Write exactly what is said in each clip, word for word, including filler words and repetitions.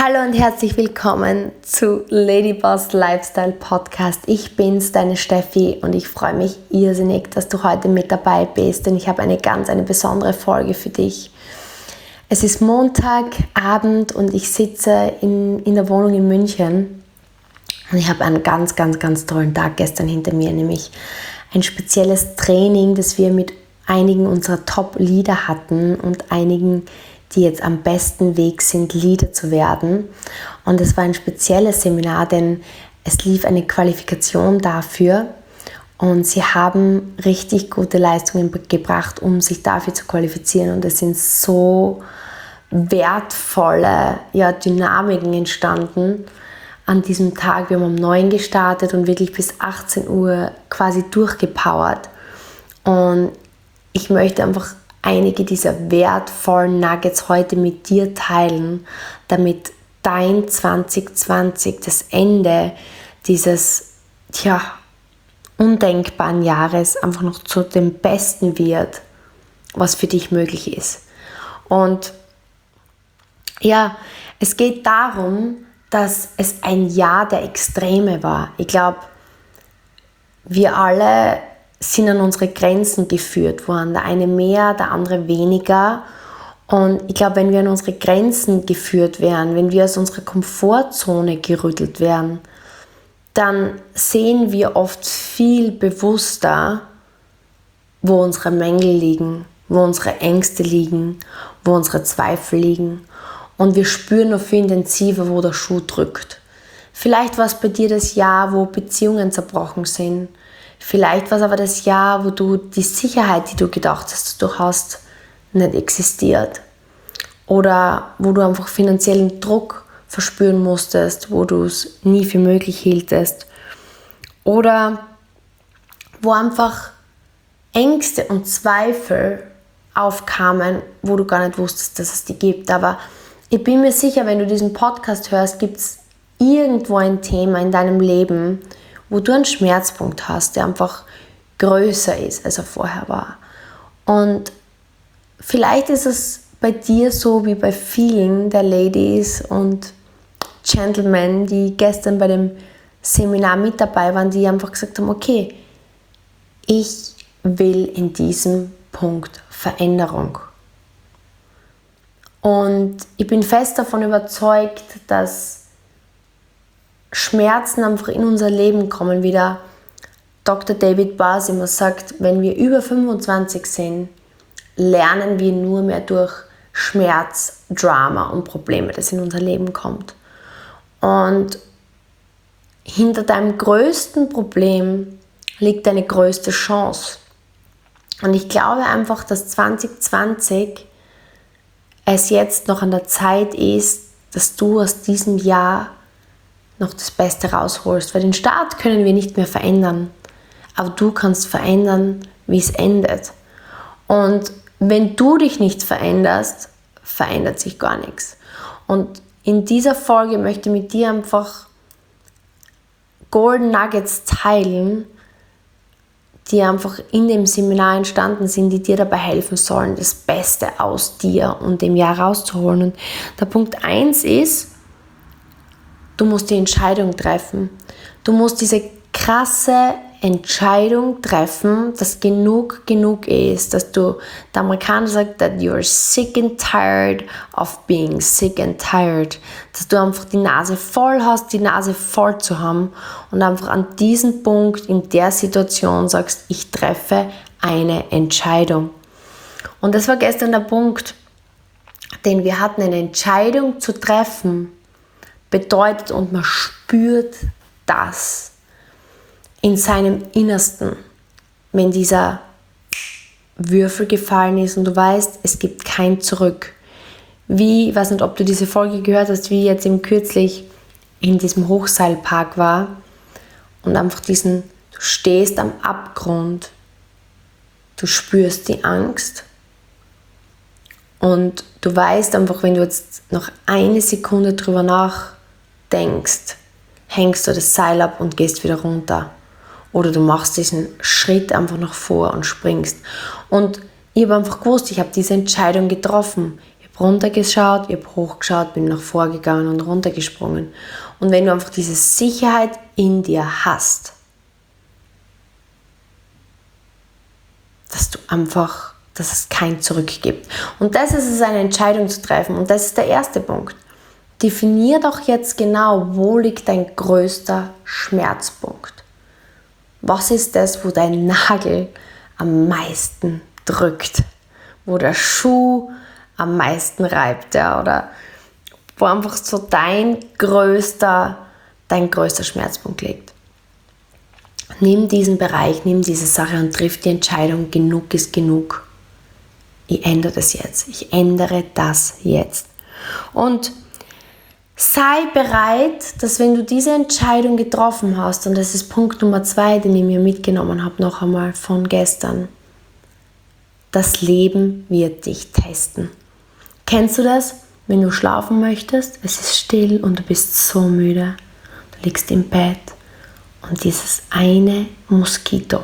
Hallo und herzlich willkommen zu Ladyboss Lifestyle Podcast. Ich bin's, deine Steffi, und ich freue mich irrsinnig, dass du heute mit dabei bist, denn ich habe eine ganz eine besondere Folge für dich. Es ist Montagabend und ich sitze in, in der Wohnung in München und ich habe einen ganz, ganz, ganz tollen Tag gestern hinter mir, nämlich ein spezielles Training, das wir mit einigen unserer Top-Leader hatten und einigen, die jetzt am besten Weg sind, Leader zu werden. Und es war ein spezielles Seminar, denn es lief eine Qualifikation dafür und sie haben richtig gute Leistungen gebracht, um sich dafür zu qualifizieren. Und es sind so wertvolle ja, Dynamiken entstanden an diesem Tag. Wir haben um neun gestartet und wirklich bis achtzehn Uhr quasi durchgepowert. Und ich möchte einfach einige dieser wertvollen Nuggets heute mit dir teilen, damit dein zwanzig zwanzig, das Ende dieses tja, undenkbaren Jahres, einfach noch zu dem Besten wird, was für dich möglich ist. Und ja, es geht darum, dass es ein Jahr der Extreme war. Ich glaube, wir alle sind an unsere Grenzen geführt worden. Der eine mehr, der andere weniger. Und ich glaube, wenn wir an unsere Grenzen geführt werden, wenn wir aus unserer Komfortzone gerüttelt werden, dann sehen wir oft viel bewusster, wo unsere Mängel liegen, wo unsere Ängste liegen, wo unsere Zweifel liegen. Und wir spüren noch viel intensiver, wo der Schuh drückt. Vielleicht war es bei dir das Jahr, wo Beziehungen zerbrochen sind. Vielleicht war es aber das Jahr, wo du die Sicherheit, die du gedacht hast, du hast, nicht existiert. Oder wo du einfach finanziellen Druck verspüren musstest, wo du es nie für möglich hieltest. Oder wo einfach Ängste und Zweifel aufkamen, wo du gar nicht wusstest, dass es die gibt. Aber ich bin mir sicher, wenn du diesen Podcast hörst, gibt es irgendwo ein Thema in deinem Leben, wo du einen Schmerzpunkt hast, der einfach größer ist, als er vorher war. Und vielleicht ist es bei dir so wie bei vielen der Ladies und Gentlemen, die gestern bei dem Seminar mit dabei waren, die einfach gesagt haben, okay, ich will in diesem Punkt Veränderung. Und ich bin fest davon überzeugt, dass Schmerzen einfach in unser Leben kommen, wie der Doktor David Bars immer sagt, wenn wir über fünfundzwanzig sind, lernen wir nur mehr durch Schmerz, Drama und Probleme, das in unser Leben kommt. Und hinter deinem größten Problem liegt deine größte Chance. Und ich glaube einfach, dass zwanzig zwanzig es jetzt noch an der Zeit ist, dass du aus diesem Jahr noch das Beste rausholst, weil den Start können wir nicht mehr verändern, aber du kannst verändern, wie es endet. Und wenn du dich nicht veränderst, verändert sich gar nichts. Und in dieser Folge möchte ich mit dir einfach Golden Nuggets teilen, die einfach in dem Seminar entstanden sind, die dir dabei helfen sollen, das Beste aus dir und dem Jahr rauszuholen. Und der Punkt eins ist, du musst die Entscheidung treffen. Du musst diese krasse Entscheidung treffen, dass genug genug ist, dass du, der Amerikaner sagt, that you're sick and tired of being sick and tired, dass du einfach die Nase voll hast, die Nase voll zu haben und einfach an diesem Punkt in der Situation sagst, ich treffe eine Entscheidung. Und das war gestern der Punkt, denn wir hatten eine Entscheidung zu treffen, bedeutet und man spürt das in seinem Innersten, wenn dieser Würfel gefallen ist und du weißt, es gibt kein Zurück. Wie, ich weiß nicht, ob du diese Folge gehört hast, wie jetzt im kürzlich in diesem Hochseilpark war und einfach diesen, du stehst am Abgrund, du spürst die Angst und du weißt einfach, wenn du jetzt noch eine Sekunde drüber nachdenkst, hängst du das Seil ab und gehst wieder runter. Oder du machst diesen Schritt einfach nach vor und springst. Und ich habe einfach gewusst, ich habe diese Entscheidung getroffen. Ich Ich habe runtergeschaut, ich habe hochgeschaut, bin nach vorgegangen und runtergesprungen. Und wenn du einfach diese Sicherheit in dir hast, dass du einfach, dass es kein Zurück gibt. Und das ist es, eine Entscheidung zu treffen. Und das ist der erste Punkt. Definier doch jetzt genau, wo liegt dein größter Schmerzpunkt. Was ist das, wo dein Nagel am meisten drückt? Wo der Schuh am meisten reibt, ja? Oder wo einfach so dein größter, dein größter Schmerzpunkt liegt. Nimm diesen Bereich, nimm diese Sache und triff die Entscheidung, genug ist genug. Ich ändere das jetzt. Ich ändere das jetzt. Und sei bereit, dass wenn du diese Entscheidung getroffen hast, und das ist Punkt Nummer zwei, den ich mir mitgenommen habe, noch einmal von gestern, das Leben wird dich testen. Kennst du das? Wenn du schlafen möchtest, es ist still und du bist so müde. Du liegst im Bett und dieses eine Moskito.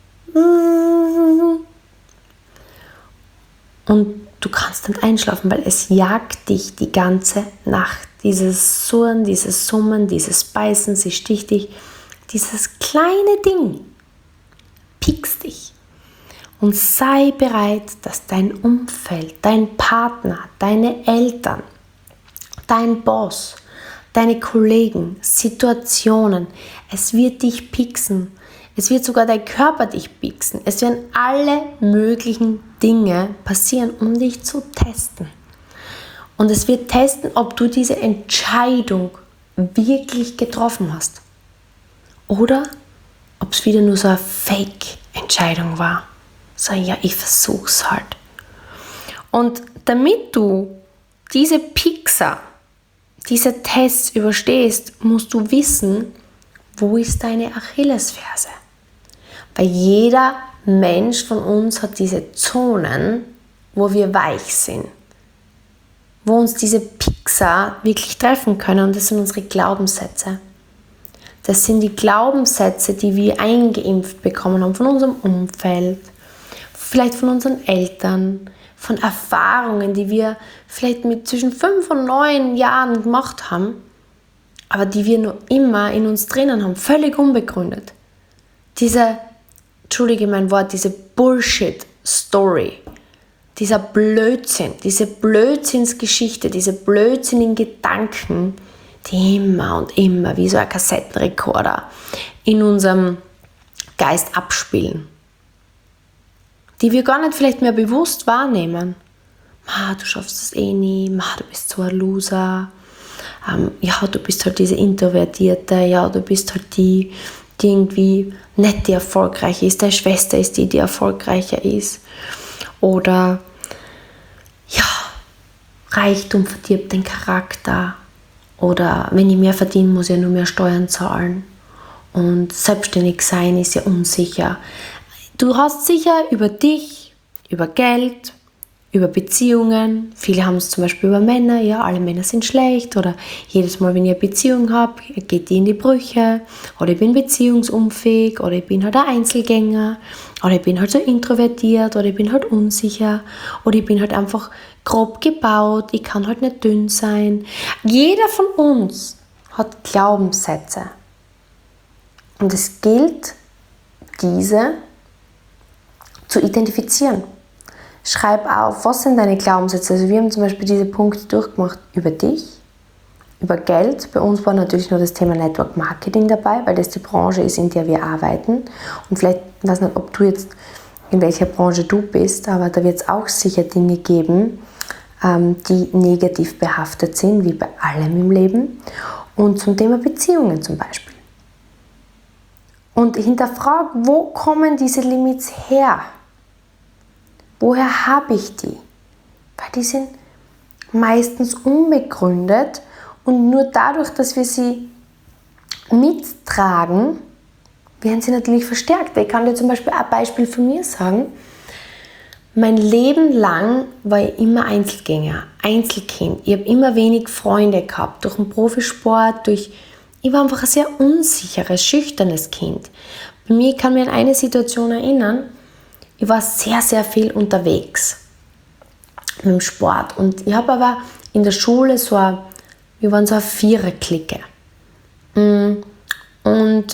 Und du kannst nicht einschlafen, weil es jagt dich die ganze Nacht. Dieses Surren, dieses Summen, dieses Beißen, sie sticht dich. Dieses kleine Ding piekst dich. Und sei bereit, dass dein Umfeld, dein Partner, deine Eltern, dein Boss, deine Kollegen, Situationen, es wird dich pieksen. Es wird sogar dein Körper dich pieksen. Es werden alle möglichen Dinge passieren, um dich zu testen. Und es wird testen, ob du diese Entscheidung wirklich getroffen hast. Oder ob es wieder nur so eine Fake-Entscheidung war. So, ja, ich versuch's halt. Und damit du diese Piekser, diese Tests überstehst, musst du wissen, wo ist deine Achillesferse? Weil jeder Mensch von uns hat diese Zonen, wo wir weich sind. Wo uns diese Piekser wirklich treffen können. Und das sind unsere Glaubenssätze. Das sind die Glaubenssätze, die wir eingeimpft bekommen haben von unserem Umfeld, vielleicht von unseren Eltern, von Erfahrungen, die wir vielleicht mit zwischen fünf und neun Jahren gemacht haben, aber die wir noch immer in uns drinnen haben, völlig unbegründet. Diese, entschuldige mein Wort, diese Bullshit-Story, dieser Blödsinn, diese Blödsinnsgeschichte, diese blödsinnigen Gedanken, die immer und immer wie so ein Kassettenrekorder in unserem Geist abspielen, die wir gar nicht vielleicht mehr bewusst wahrnehmen. Ma, du schaffst das eh nie, ma, du bist so ein Loser, ähm, ja, du bist halt diese Introvertierte, ja, du bist halt die, die irgendwie nicht die erfolgreiche ist, deine Schwester ist die, die erfolgreicher ist. Oder, ja, Reichtum verdirbt den Charakter. Oder, wenn ich mehr verdiene, muss ich ja nur mehr Steuern zahlen. Und selbstständig sein ist ja unsicher. Du hast sicher über dich, über Geld, über Beziehungen, viele haben es zum Beispiel über Männer, ja, alle Männer sind schlecht, oder jedes Mal, wenn ich eine Beziehung habe, geht die in die Brüche, oder ich bin beziehungsunfähig, oder ich bin halt ein Einzelgänger, oder ich bin halt so introvertiert, oder ich bin halt unsicher, oder ich bin halt einfach grob gebaut, ich kann halt nicht dünn sein. Jeder von uns hat Glaubenssätze. Und es gilt, diese zu identifizieren. Schreib auf, was sind deine Glaubenssätze. Also wir haben zum Beispiel diese Punkte durchgemacht über dich, über Geld. Bei uns war natürlich nur das Thema Network Marketing dabei, weil das die Branche ist, in der wir arbeiten. Und vielleicht, ich weiß nicht, ob du jetzt, in welcher Branche du bist, aber da wird es auch sicher Dinge geben, die negativ behaftet sind, wie bei allem im Leben. Und zum Thema Beziehungen zum Beispiel. Und hinterfrag, wo kommen diese Limits her? Woher habe ich die? Weil die sind meistens unbegründet und nur dadurch, dass wir sie mittragen, werden sie natürlich verstärkt. Ich kann dir zum Beispiel ein Beispiel von mir sagen. Mein Leben lang war ich immer Einzelgänger, Einzelkind. Ich habe immer wenig Freunde gehabt, durch den Profisport, durch... Ich war einfach ein sehr unsicheres, schüchternes Kind. Bei mir kann mich an eine Situation erinnern, ich war sehr, sehr viel unterwegs. mit dem Sport. Und ich habe aber in der Schule so eine, wir waren so eine Vierer-Clique. Und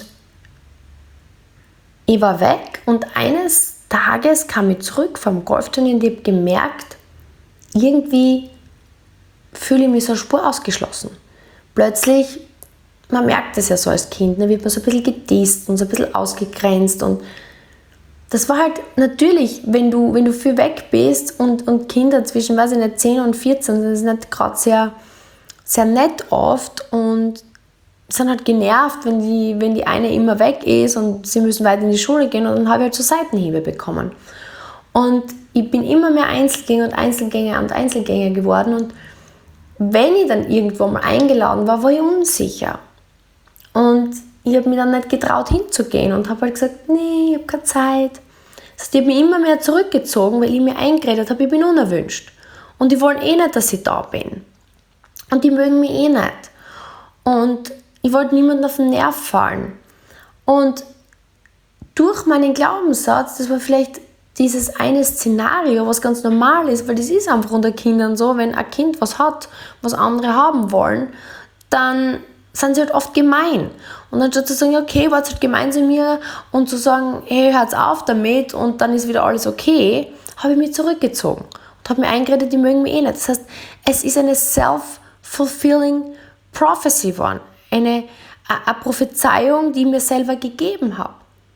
ich war weg und eines Tages kam ich zurück vom Golfturnier und ich habe gemerkt, irgendwie fühle ich mich so eine Spur ausgeschlossen. Plötzlich, man merkt das ja so als Kind, da wird man so ein bisschen gedisst und so ein bisschen ausgegrenzt und das war halt natürlich, wenn du, wenn du viel weg bist und, und Kinder zwischen, weiß ich nicht, zehn und vierzehn, das ist nicht gerade sehr, sehr nett oft und sind halt genervt, wenn die, wenn die eine immer weg ist und sie müssen weiter in die Schule gehen und dann habe ich halt so Seitenhiebe bekommen. Und ich bin immer mehr Einzelgänger und Einzelgänger und Einzelgänger geworden und wenn ich dann irgendwo mal eingeladen war, war ich unsicher. Und ich habe mich dann nicht getraut hinzugehen und habe halt gesagt, nee, ich habe keine Zeit. Das heißt, ich habe mich immer mehr zurückgezogen, weil ich mir eingeredet habe, ich bin unerwünscht. Und die wollen eh nicht, dass ich da bin. Und die mögen mich eh nicht. Und ich wollte niemanden auf den Nerv fallen. Und durch meinen Glaubenssatz, das war vielleicht dieses eine Szenario, was ganz normal ist, weil das ist einfach unter Kindern so, wenn ein Kind was hat, was andere haben wollen, dann sind sie halt oft gemein. Und dann statt zu sagen, okay, wart halt gemein zu mir und zu sagen, hey, hört's auf damit und dann ist wieder alles okay, habe ich mich zurückgezogen und habe mir eingeredet, die mögen mich eh nicht. Das heißt, es ist eine self-fulfilling prophecy geworden. Eine, eine Prophezeiung, die ich mir selber gegeben habe.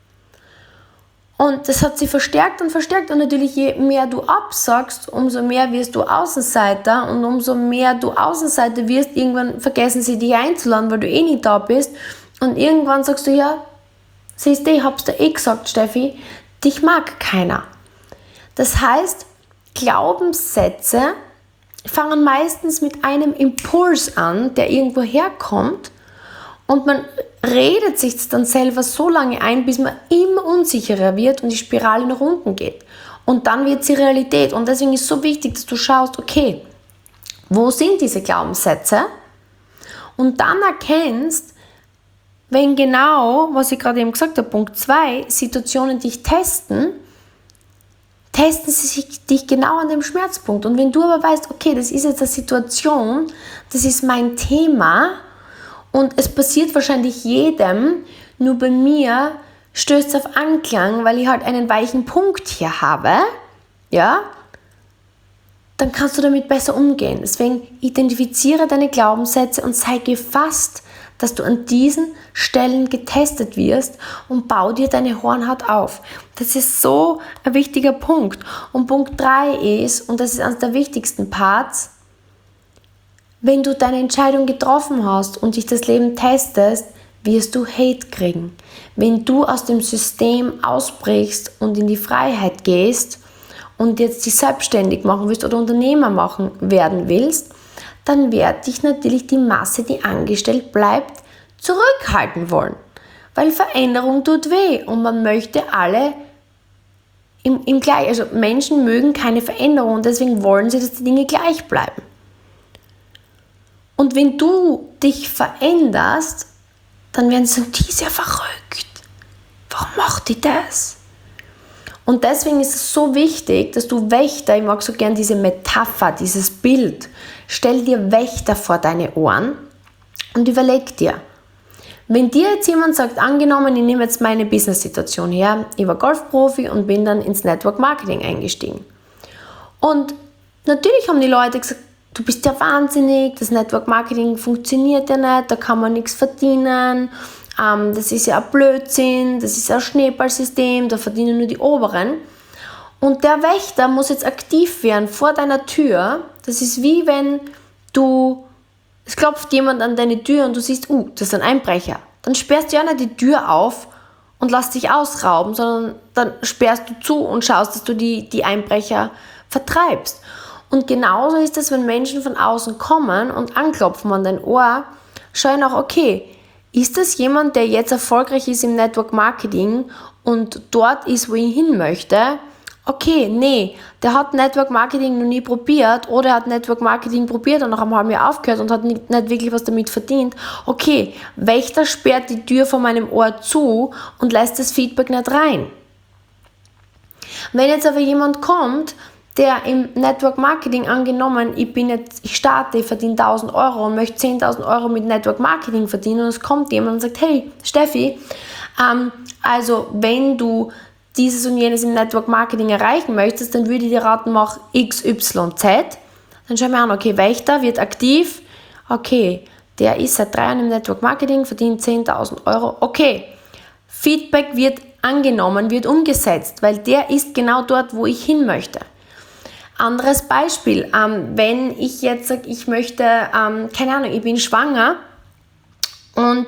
Und das hat sich verstärkt und verstärkt und natürlich je mehr du absagst, umso mehr wirst du Außenseiter und umso mehr du Außenseiter wirst, irgendwann vergessen sie dich einzuladen, weil du eh nicht da bist und irgendwann sagst du, ja, siehst du, ich hab's dir eh gesagt, Steffi, dich mag keiner. Das heißt, Glaubenssätze fangen meistens mit einem Impuls an, der irgendwo herkommt und man redet sich dann selber so lange ein, bis man immer unsicherer wird und die Spirale nach unten geht. Und dann wird sie Realität. Und deswegen ist es so wichtig, dass du schaust, okay, wo sind diese Glaubenssätze? Und dann erkennst, wenn genau, was ich gerade eben gesagt habe, Punkt zwei, Situationen dich testen, testen sie dich genau an dem Schmerzpunkt. Und wenn du aber weißt, okay, das ist jetzt eine Situation, das ist mein Thema, und es passiert wahrscheinlich jedem, nur bei mir stößt es auf Anklang, weil ich halt einen weichen Punkt hier habe, ja, dann kannst du damit besser umgehen. Deswegen identifiziere deine Glaubenssätze und sei gefasst, dass du an diesen Stellen getestet wirst und bau dir deine Hornhaut auf. Das ist so ein wichtiger Punkt. Und Punkt drei ist, und das ist eines der wichtigsten Parts, wenn du deine Entscheidung getroffen hast und dich das Leben testest, wirst du Hate kriegen. Wenn du aus dem System ausbrichst und in die Freiheit gehst und jetzt dich selbstständig machen willst oder Unternehmer machen werden willst, dann wird dich natürlich die Masse, die angestellt bleibt, zurückhalten wollen. Weil Veränderung tut weh und man möchte alle im, im gleich, also Menschen mögen keine Veränderung und deswegen wollen sie, dass die Dinge gleich bleiben. Und wenn du dich veränderst, dann werden sie sagen, die ist ja verrückt. Warum macht die das? Und deswegen ist es so wichtig, dass du Wächter, ich mag so gern diese Metapher, dieses Bild, stell dir Wächter vor deine Ohren und überleg dir, wenn dir jetzt jemand sagt, angenommen, ich nehme jetzt meine Business-Situation her, ich war Golfprofi und bin dann ins Network Marketing eingestiegen. Und natürlich haben die Leute gesagt, du bist ja wahnsinnig, das Network Marketing funktioniert ja nicht, da kann man nichts verdienen, ähm, das ist ja ein Blödsinn, das ist ja ein Schneeballsystem, da verdienen nur die Oberen. Und der Wächter muss jetzt aktiv werden vor deiner Tür. Das ist wie wenn du, es klopft jemand an deine Tür und du siehst, uh, das ist ein Einbrecher. Dann sperrst du ja nicht die Tür auf und lässt dich ausrauben, sondern dann sperrst du zu und schaust, dass du die, die Einbrecher vertreibst. Und genauso ist es, wenn Menschen von außen kommen und anklopfen an dein Ohr, schau nach, okay, ist das jemand, der jetzt erfolgreich ist im Network Marketing und dort ist, wo ich hin möchte? Okay, nee, der hat Network Marketing noch nie probiert oder er hat Network Marketing probiert und nach einem halben Jahr aufgehört und hat nicht, nicht wirklich was damit verdient. Okay, Wächter sperrt die Tür von meinem Ohr zu und lässt das Feedback nicht rein. Wenn jetzt aber jemand kommt, der im Network Marketing angenommen, ich bin jetzt, ich starte, ich verdiene tausend Euro und möchte zehntausend Euro mit Network Marketing verdienen und es kommt jemand und sagt, hey Steffi, ähm, also wenn du dieses und jenes im Network Marketing erreichen möchtest, dann würde ich dir raten, mach X Y Z. Dann schauen wir an, okay, Wächter wird aktiv, okay, der ist seit drei Jahren im Network Marketing, verdient zehntausend Euro, okay, Feedback wird angenommen, wird umgesetzt, weil der ist genau dort, wo ich hin möchte. Anderes Beispiel, ähm, wenn ich jetzt sage, ich möchte, ähm, keine Ahnung, ich bin schwanger und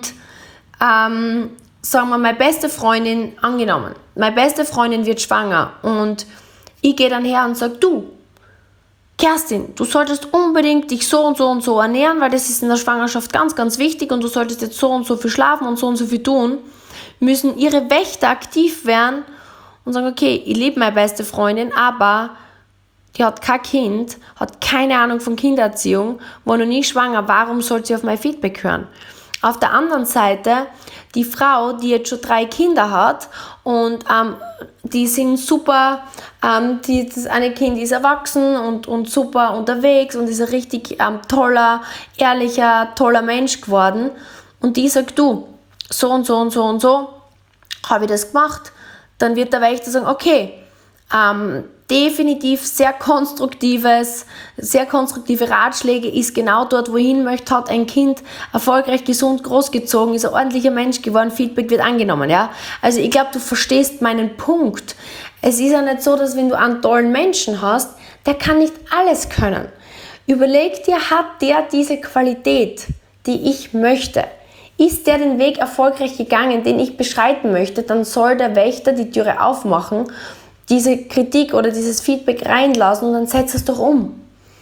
ähm, sagen wir, meine beste Freundin, angenommen, meine beste Freundin wird schwanger und ich gehe dann her und sage, du, Kerstin, du solltest unbedingt dich so und so und so ernähren, weil das ist in der Schwangerschaft ganz, ganz wichtig und du solltest jetzt so und so viel schlafen und so und so viel tun, müssen ihre Wächter aktiv werden und sagen, okay, ich liebe meine beste Freundin, aber die hat kein Kind, hat keine Ahnung von Kindererziehung, war noch nie schwanger, warum soll sie auf mein Feedback hören? Auf der anderen Seite, die Frau, die jetzt schon drei Kinder hat und ähm, die sind super, ähm, die, das eine Kind ist erwachsen und, und super unterwegs und ist ein richtig ähm, toller, ehrlicher, toller Mensch geworden und die sagt, du, so und so und so und so habe ich das gemacht, dann wird der Wächter sagen, okay, ähm, definitiv sehr konstruktives, sehr konstruktive Ratschläge, ist genau dort, wo ich hin möchte, hat ein Kind erfolgreich, gesund, großgezogen, ist ein ordentlicher Mensch geworden, Feedback wird angenommen, ja. Also ich glaube, du verstehst meinen Punkt. Es ist ja nicht so, dass wenn du einen tollen Menschen hast, der kann nicht alles können. Überleg dir, hat der diese Qualität, die ich möchte? Ist der den Weg erfolgreich gegangen, den ich beschreiten möchte, dann soll der Wächter die Türe aufmachen, diese Kritik oder dieses Feedback reinlassen und dann setz es doch um.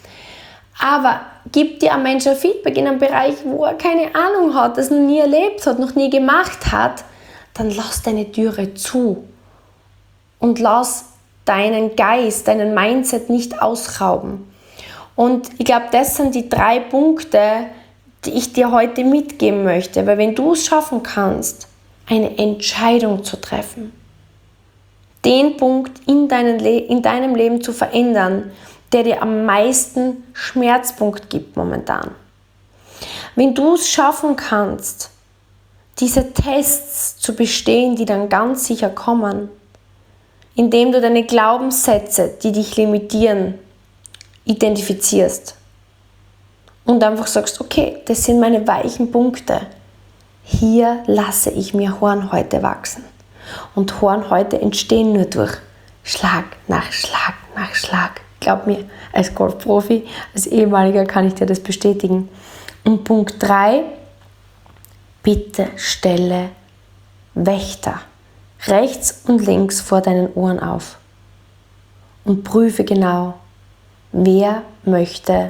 Aber gib dir ein Mensch ein Feedback in einem Bereich, wo er keine Ahnung hat, das noch nie erlebt hat, noch nie gemacht hat, dann lass deine Türe zu und lass deinen Geist, deinen Mindset nicht ausrauben. Und ich glaube, das sind die drei Punkte, die ich dir heute mitgeben möchte, weil wenn du es schaffen kannst, eine Entscheidung zu treffen, den Punkt in, deinen Le- in deinem Leben zu verändern, der dir am meisten Schmerzpunkt gibt momentan. Wenn du es schaffen kannst, diese Tests zu bestehen, die dann ganz sicher kommen, indem du deine Glaubenssätze, die dich limitieren, identifizierst und einfach sagst, okay, das sind meine weichen Punkte. Hier lasse ich mir Horn heute wachsen. Und Hornhäute entstehen nur durch Schlag nach Schlag nach Schlag. Glaub mir, als Golfprofi, als Ehemaliger kann ich dir das bestätigen. Und Punkt drei, bitte stelle Wächter rechts und links vor deinen Ohren auf und prüfe genau, wer möchte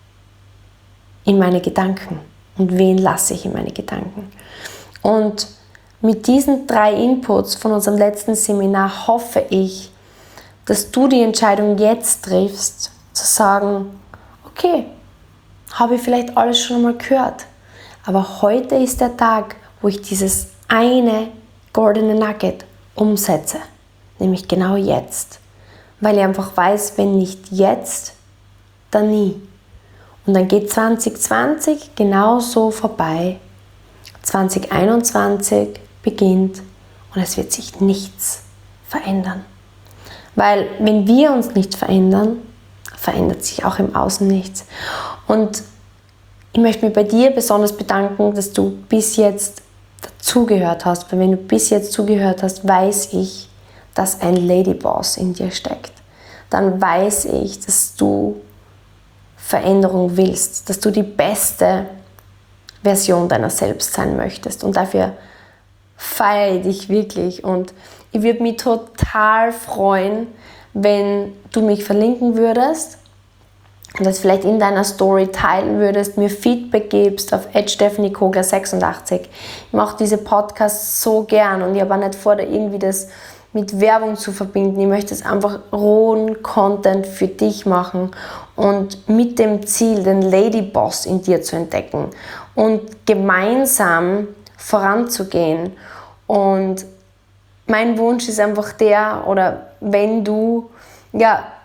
in meine Gedanken und wen lasse ich in meine Gedanken. Und mit diesen drei Inputs von unserem letzten Seminar hoffe ich, dass du die Entscheidung jetzt triffst, zu sagen, okay, habe ich vielleicht alles schon einmal gehört, aber heute ist der Tag, wo ich dieses eine goldene Nugget umsetze, nämlich genau jetzt, weil ich einfach weiß, wenn nicht jetzt, dann nie. Und dann geht zwanzig zwanzig genauso vorbei, zwanzig einundzwanzig beginnt und es wird sich nichts verändern. Weil wenn wir uns nicht verändern, verändert sich auch im Außen nichts. Und ich möchte mich bei dir besonders bedanken, dass du bis jetzt dazugehört hast. Weil wenn du bis jetzt zugehört hast, weiß ich, dass ein Ladyboss in dir steckt. Dann weiß ich, dass du Veränderung willst, dass du die beste Version deiner selbst sein möchtest. Und dafür feiere ich dich wirklich. Und ich würde mich total freuen, wenn du mich verlinken würdest und das vielleicht in deiner Story teilen würdest, mir Feedback gibst auf at stephanie kogler sechsundachtzig. Ich mache diese Podcasts so gern und ich habe auch nicht vor, da irgendwie das mit Werbung zu verbinden. Ich möchte es einfach rohen Content für dich machen und mit dem Ziel, den Ladyboss in dir zu entdecken und gemeinsam voranzugehen. Und mein Wunsch ist einfach der, oder wenn du ja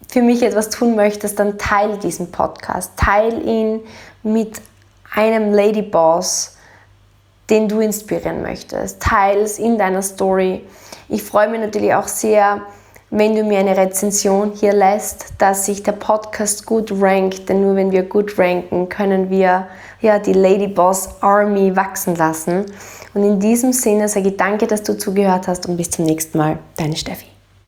für mich etwas tun möchtest, dann teile diesen Podcast. Teile ihn mit einem Ladyboss, den du inspirieren möchtest. Teile es in deiner Story. Ich freue mich natürlich auch sehr, wenn du mir eine Rezension hier lässt, dass sich der Podcast gut rankt, denn nur wenn wir gut ranken, können wir ja, die Ladyboss Army wachsen lassen. Und in diesem Sinne sage ich danke, dass du zugehört hast und bis zum nächsten Mal. Deine Steffi.